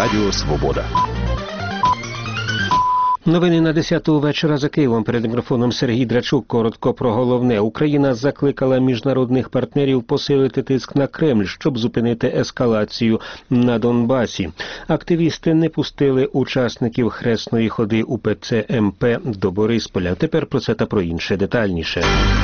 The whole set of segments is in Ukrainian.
Радіо Свобода. Новини на 10-ту вечора за Києвом. Перед мікрофоном Сергій Драчук. Коротко про головне. Україна закликала міжнародних партнерів посилити тиск на Кремль, щоб зупинити ескалацію на Донбасі. Активісти не пустили учасників хресної ходи УПЦ МП до Борисполя. Тепер про це та про інше детальніше.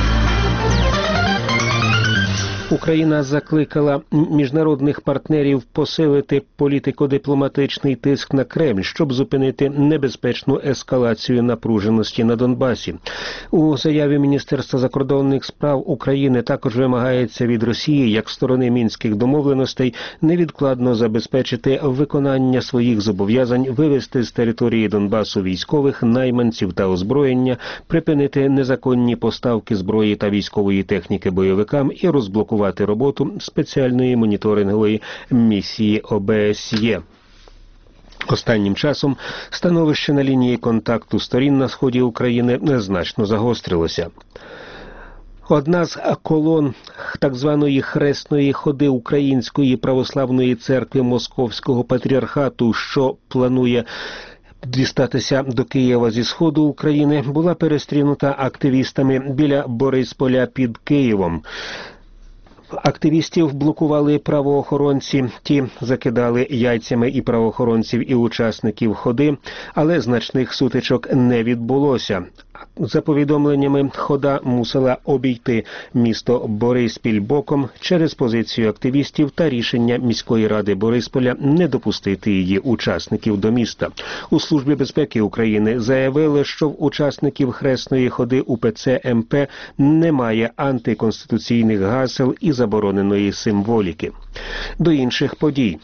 Україна закликала міжнародних партнерів посилити політико-дипломатичний тиск на Кремль, щоб зупинити небезпечну ескалацію напруженості на Донбасі. У заяві Міністерства закордонних справ України також вимагається від Росії, як сторони Мінських домовленостей, невідкладно забезпечити виконання своїх зобов'язань, вивести з території Донбасу військових, найманців та озброєння, припинити незаконні поставки зброї та військової техніки бойовикам і розблокувати роботу спеціальної моніторингової місії ОБСЄ. Останнім часом становище на лінії контакту сторін на сході України значно загострилося. Одна з колон так званої хресної ходи Української православної церкви Московського патріархату, що планує дістатися до Києва зі сходу України, була перестрінута активістами біля Борисполя під Києвом. Активістів блокували правоохоронці, ті закидали яйцями і правоохоронців, і учасників ходи, але значних сутичок не відбулося. За повідомленнями, хода мусила обійти місто Бориспіль боком через позицію активістів та рішення міської ради Борисполя не допустити її учасників до міста. У Службі безпеки України заявили, що в учасників хресної ходи УПЦ МП немає антиконституційних гасел і забороненої символіки. До інших подій.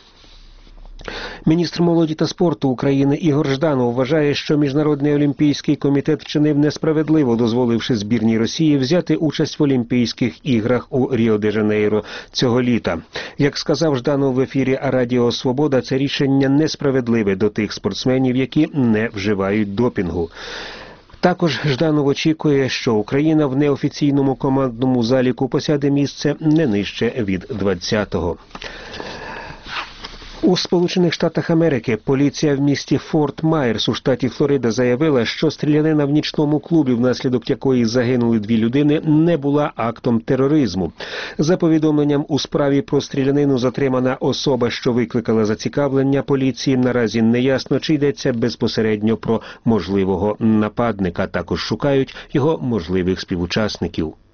Міністр молоді та спорту України Ігор Жданов вважає, що Міжнародний олімпійський комітет вчинив несправедливо, дозволивши збірній Росії взяти участь в Олімпійських іграх у Ріо-де-Жанейро цього літа. Як сказав Жданов в ефірі Радіо Свобода, це рішення несправедливе до тих спортсменів, які не вживають допінгу. Також Жданов очікує, що Україна в неофіційному командному заліку посяде місце не нижче від 20-го. У Сполучених Штатах Америки поліція в місті Форт Майерс у штаті Флорида заявила, що стрілянина в нічному клубі, внаслідок якої загинули 2 людини, не була актом тероризму. За повідомленням, у справі про стрілянину затримана особа, що викликала зацікавлення поліції. Наразі неясно, чи йдеться безпосередньо про можливого нападника. Також шукають його можливих співучасників.